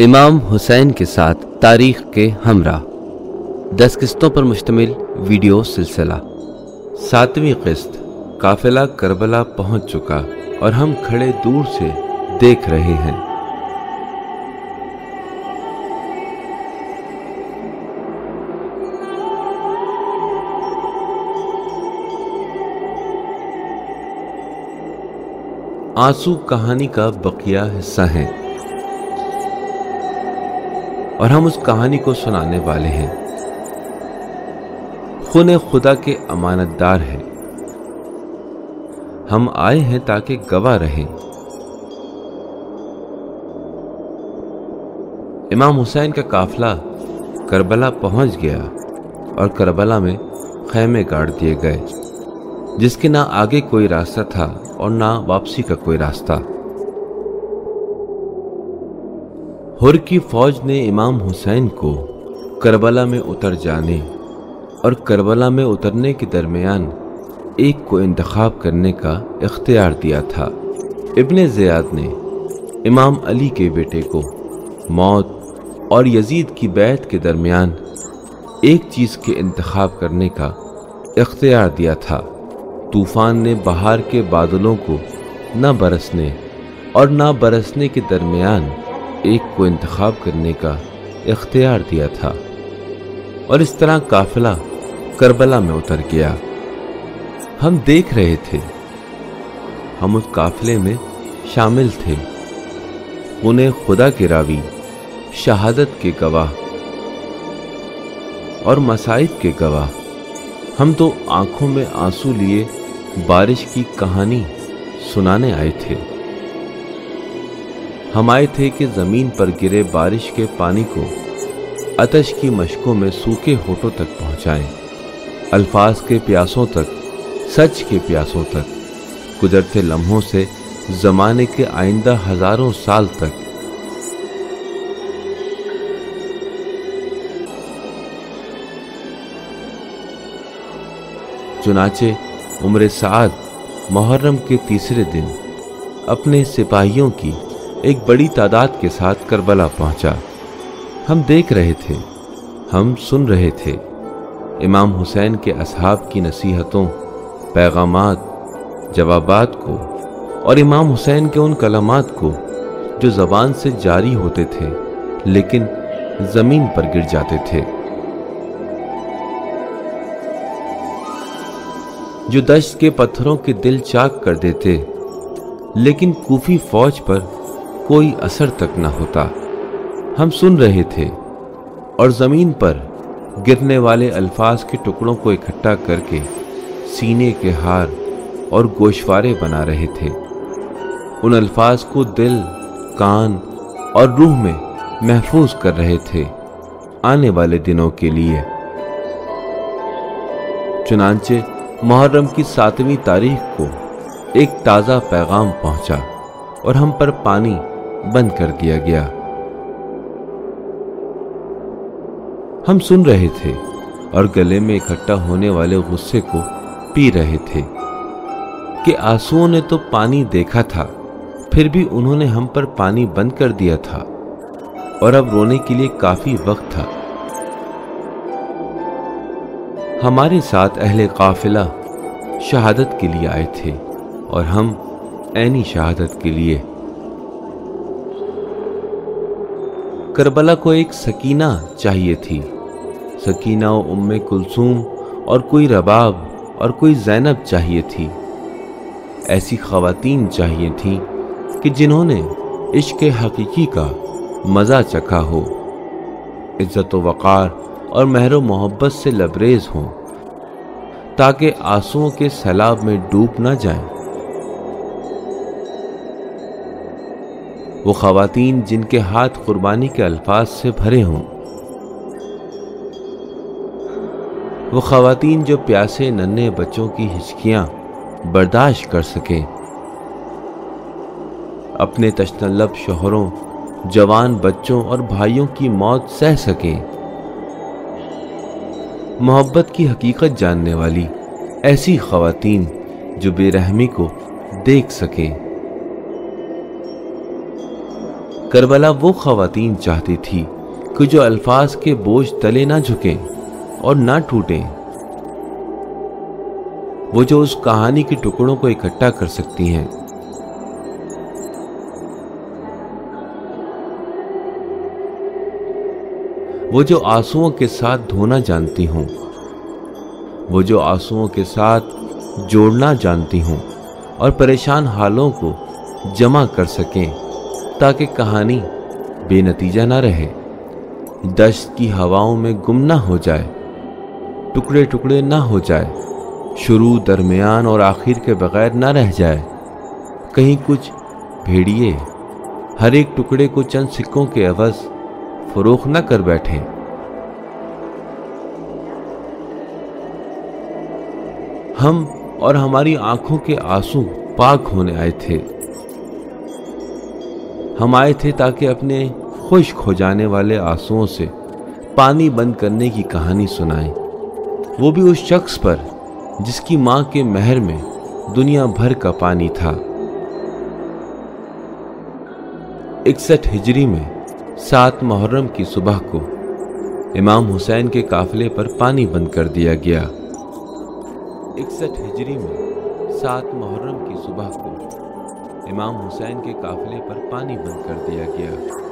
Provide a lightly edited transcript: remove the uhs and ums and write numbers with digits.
امام حسین کے ساتھ تاریخ کے ہمراہ 10 قسطوں پر مشتمل ویڈیو سلسلہ۔ 7ویں قسط قافلہ کربلا پہنچ چکا اور ہم کھڑے دور سے دیکھ رہے ہیں۔ آنسو کہانی کا بقیہ حصہ ہیں اور ہم اس کہانی کو سنانے والے ہیں۔ خون خدا کے امانت دار ہیں۔ ہم آئے ہیں تاکہ گواہ رہیں۔ امام حسین کا قافلہ کربلا پہنچ گیا اور کربلا میں خیمے گاڑ دیے گئے، جس کے نہ آگے کوئی راستہ تھا اور نہ واپسی کا کوئی راستہ۔ ہر کی فوج نے امام حسین کو کربلا میں اتر جانے اور کربلا میں اترنے کے درمیان ایک کو انتخاب کرنے کا اختیار دیا تھا۔ ابن زیاد نے امام علی کے بیٹے کو موت اور یزید کی بیعت کے درمیان ایک چیز کے انتخاب کرنے کا اختیار دیا تھا۔ طوفان نے بہار کے بادلوں کو نہ برسنے اور نہ برسنے کے درمیان ایک کو انتخاب کرنے کا اختیار دیا تھا، اور اس طرح قافلہ کربلا میں اتر گیا۔ ہم دیکھ رہے تھے، ہم اس قافلے میں شامل تھے۔ خون خدا کے راوی، شہادت کے گواہ اور مصائب کے گواہ، ہم تو آنکھوں میں آنسو لیے بارش کی کہانی سنانے آئے تھے۔ ہم آئے تھے کہ زمین پر گرے بارش کے پانی کو آتش کی مشکوں میں سوکھے ہونٹوں تک پہنچائیں، الفاظ کے پیاسوں تک، سچ کے پیاسوں تک، گزرتے لمحوں سے زمانے کے آئندہ ہزاروں سال تک۔ چنانچہ عمر سعد محرم کے تیسرے دن اپنے سپاہیوں کی ایک بڑی تعداد کے ساتھ کربلا پہنچا۔ ہم دیکھ رہے تھے، ہم سن رہے تھے امام حسین کے اصحاب کی نصیحتوں، پیغامات، جوابات کو، اور امام حسین کے ان کلمات کو جو زبان سے جاری ہوتے تھے لیکن زمین پر گر جاتے تھے، جو دشت کے پتھروں کے دل چاک کر دیتے لیکن کوفی فوج پر کوئی اثر تک نہ ہوتا۔ ہم سن رہے تھے اور زمین پر گرنے والے الفاظ کے ٹکڑوں کو اکٹھا کر کے سینے کے ہار اور گوشوارے بنا رہے تھے۔ ان الفاظ کو دل، کان اور روح میں محفوظ کر رہے تھے آنے والے دنوں کے لیے۔ چنانچہ محرم کی 7ویں تاریخ کو ایک تازہ پیغام پہنچا اور ہم پر پانی بند کر دیا گیا۔ ہم سن رہے تھے اور گلے میں اکٹھا ہونے والے غصے کو پی رہے تھے کہ آنسوؤں نے تو پانی دیکھا تھا، پھر بھی انہوں نے ہم پر پانی بند کر دیا تھا، اور اب رونے کے لیے کافی وقت تھا۔ ہمارے ساتھ اہل قافلہ شہادت کے لیے آئے تھے اور ہم عینی شہادت کے لیے۔ کربلا کو ایک سکینہ چاہیے تھی، سکینہ و ام کلثوم، اور کوئی رباب اور کوئی زینب چاہیے تھی۔ ایسی خواتین چاہیے تھیں کہ جنہوں نے عشق حقیقی کا مزہ چکھا ہو، عزت و وقار اور مہر و محبت سے لبریز ہوں، تاکہ آنسوؤں کے سیلاب میں ڈوب نہ جائیں۔ وہ خواتین جن کے ہاتھ قربانی کے الفاظ سے بھرے ہوں، وہ خواتین جو پیاسے ننھے بچوں کی ہچکیاں برداشت کر سکیں، اپنے تشنہ لب شوہروں، جوان بچوں اور بھائیوں کی موت سہ سکیں، محبت کی حقیقت جاننے والی ایسی خواتین جو بے رحمی کو دیکھ سکیں۔ کربلا وہ خواتین چاہتی تھی کہ جو الفاظ کے بوجھ تلے نہ جھکیں اور نہ ٹوٹیں، وہ جو اس کہانی کے ٹکڑوں کو اکٹھا کر سکتی ہیں، وہ جو آنسوؤں کے ساتھ دھونا جانتی ہوں، وہ جو آنسوؤں کے ساتھ جوڑنا جانتی ہوں اور پریشان حالوں کو جمع کر سکیں تاکہ کہانی بے نتیجہ نہ رہے، دشت کی ہواؤں میں گم نہ ہو جائے، ٹکڑے ٹکڑے نہ ہو جائے، شروع درمیان اور آخر کے بغیر نہ رہ جائے۔ کہیں کچھ بھیڑیے ہر ایک ٹکڑے کو چند سکوں کے عوض فروخت نہ کر بیٹھیں۔ ہم اور ہماری آنکھوں کے آنسو پاک ہونے آئے تھے۔ ہم آئے تھے تاکہ اپنے خشک ہو جانے والے آنسوؤں سے پانی بند کرنے کی کہانی سنائیں، وہ بھی اس شخص پر جس کی ماں کے مہر میں دنیا بھر کا پانی تھا۔ 61 ہجری میں 7 محرم کی صبح کو امام حسین کے قافلے پر پانی بند کر دیا گیا۔ 61 ہجری میں 7 محرم کی صبح کو امام حسین کے قافلے پر پانی بند کر دیا گیا۔